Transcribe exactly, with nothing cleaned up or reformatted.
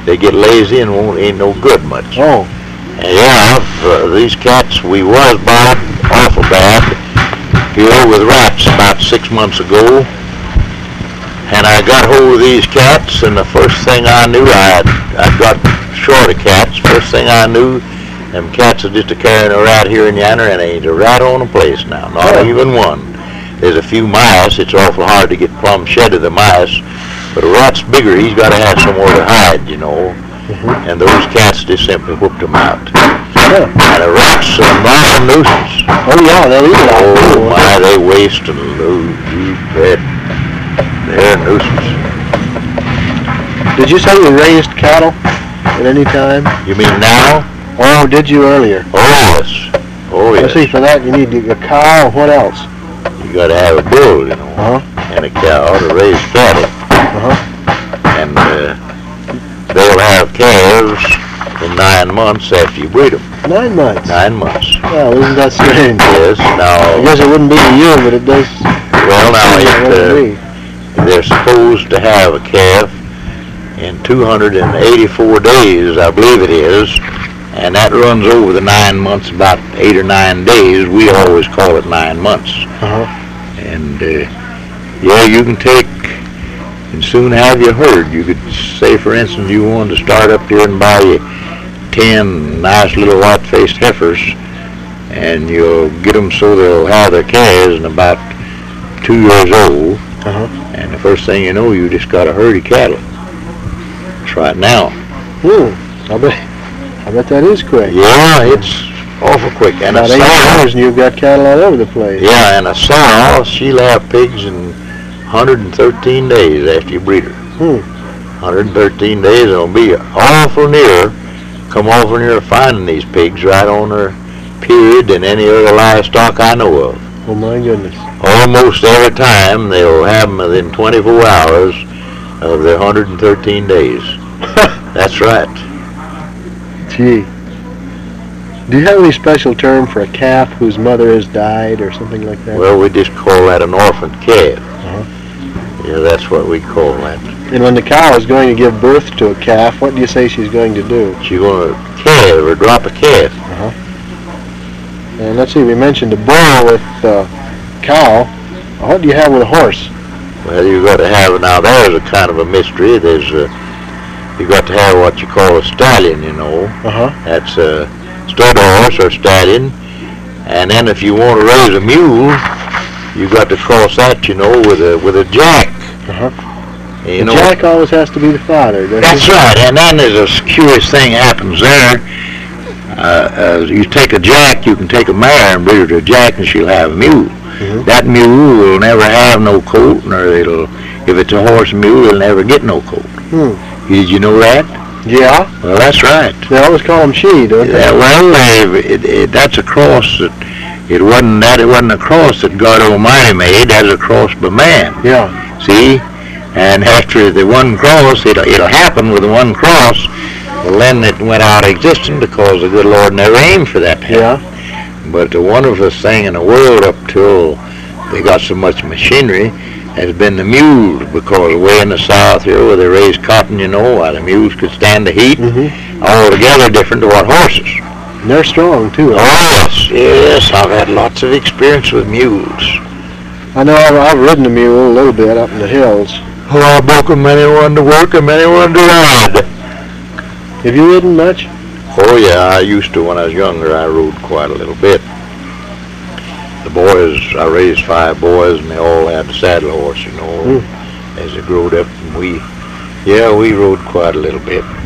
they get lazy and won't ain't no good much. Oh. And yeah, uh, these cats, we was bad, awful bad, here with rats about six months ago. And I got hold of these cats, and the first thing I knew, I I got short of cats. First thing I knew, them cats are just a carrying a rat here and yonder, and ain't a rat on the place now, not Oh. even one. There's a few mice. It's awful hard to get plumb shed of the mice, but a rat's bigger. He's got to have somewhere to hide, you know. Mm-hmm. And those cats just simply whooped them out. Yeah. And the rats are not a nuisance. Oh yeah, they'll eat it out. Oh my, they waste and lose. You bet. They're a nuisance. Did you say you raised cattle at any time? You mean now? Or did you earlier? Oh yes. Oh Let's see, yes. for that you need a cow. What else? You got to have a bull, you know, Uh-huh. and a cow to raise cattle, Uh-huh. and uh, they'll have calves in nine months after you breed them. Nine months. Nine months. Well, isn't that strange? Yes. I Now, guess it wouldn't be to you, but it does. well, now it it, would uh, be. they're supposed to have a calf in two hundred eighty-four days, I believe it is, and that runs over the nine months, about eight or nine days. We always call it nine months. Uh-huh. And uh, yeah, you can take and soon have your herd. You could say, for instance, you wanted to start up there and buy you ten nice little white-faced heifers, and you'll get them so they'll have their calves in about two years old. Uh-huh. And the first thing you know, you just got a herd of cattle. That's right now. Hmm. I bet. I bet that is quick. Yeah, it's awful quick. And About a eight sow, years and you've got cattle all over the place. yeah, and a sow, she'll have pigs in one hundred thirteen days after you breed her. Hmm. one hundred thirteen days, and it'll be awful near, come awful near finding these pigs right on their period than any other livestock I know of. Oh my goodness. Almost every time they'll have them within twenty-four hours of their one hundred thirteen days. That's right. Gee. Do you have any special term for a calf whose mother has died or something like that? Well, we just call that an orphan calf. Uh-huh. Yeah, that's what we call that. And when the cow is going to give birth to a calf, what do you say she's going to do? She's going to calve or drop a calf. And let's see, we mentioned a bull with uh, cow. What do you have with a horse? Well, you got to have, now there's a kind of a mystery. There's a, you got to have what you call a stallion, you know. Uh-huh. That's a stud horse or stallion. And then if you want to raise a mule, you got to cross that, you know, with a with a jack. Uh-huh. And, you The know, jack always has to be the father, doesn't that's he? right. And then there's a curious thing happens there. Uh, uh, you take a jack, you can take a mare and breed her to a jack, and she'll have a mule. Mhm. That mule will never have no colt, nor it'll, if it's a horse mule, it'll never get no colt. Hmm. Did you know that? Yeah. Well, that's right. They always call them she, don't they? Yeah, well, they, it, it, that's a cross that, it wasn't that, it wasn't a cross that God Almighty made, that's a cross by man. Yeah. See? And after the one cross, it'll, it'll happen with the one cross, well, then it went out of existence because the good Lord never aimed for that to happen. Yeah. But the wonderfulest thing in the world up till they got so much machinery has been the mules, because way in the south here where they raise cotton, you know, while the mules could stand the heat, Mm-hmm. altogether different to what horses. And they're strong, too. Oh, yes, yes, I've had lots of experience with mules. I know I've, I've ridden a mule a little bit up in the hills. Oh, I broke them, many one to work and many one to ride. Have you ridden much? Oh, yeah, I used to when I was younger. I rode quite a little bit. The boys, I raised five boys, and they all had the saddle horse, you know, Mm. as they growed up. And we, yeah, we rode quite a little bit.